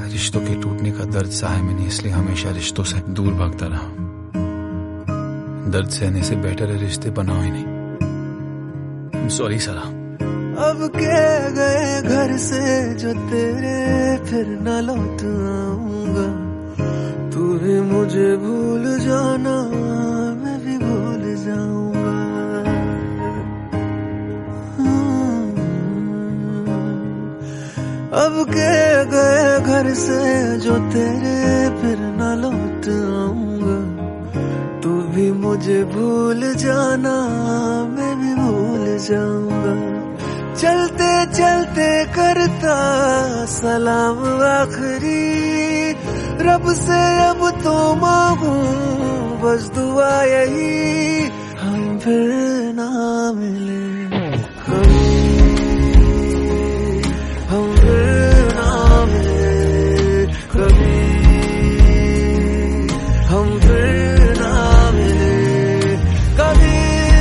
रिश्तों के टूटने का दर्द सहा है मैंने, इसलिए हमेशा रिश्तों से दूर भागता रहा। दर्द सहने से बेटर है रिश्ते बनाओ ही नहीं। सॉरी सरा। अब के गए घर से जो तेरे, फिर न लौट आऊंगा। तू भी मुझे भूल जाना, मैं भी भूल जाऊंगा। अब के गए घर से जो तेरे, फिर न लौट आऊंगा। तू भी मुझे भूल जाना, मैं भी भूल जाऊंगा। चलते चलते करता सलाम आखिरी, रब से अब तो मांगू बस दुआ यही, हम फिर ना मिले कभी, हम फिर ना मिले कभी, हम फिर ना मिले कभी,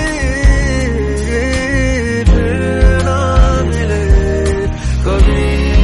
फिर ना मिले कभी।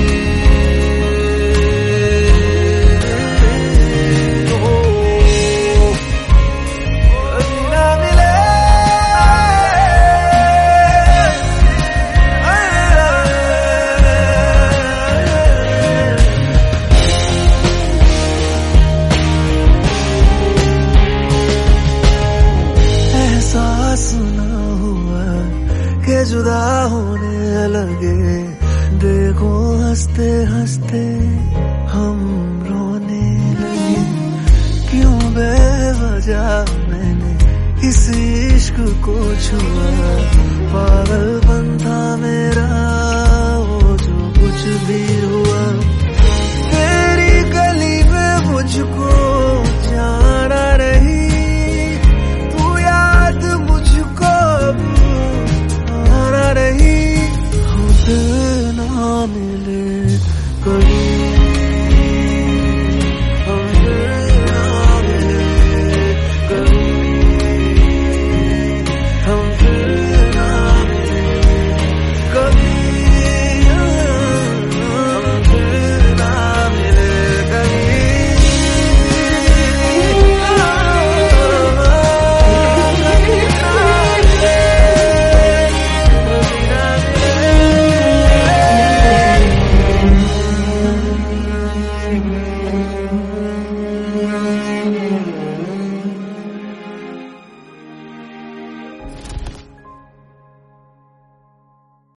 सुना हुआ के जुदा होने लगे, देखो हंसते हंसते हम रोने लगे। क्यों बेवजह मैंने इस इश्क को छुआ, पागलपन था मेरा वो जो कुछ भी हुआ। तेरी गली में मुझको जाना रही, रही, हम फिर ना मिले कभी।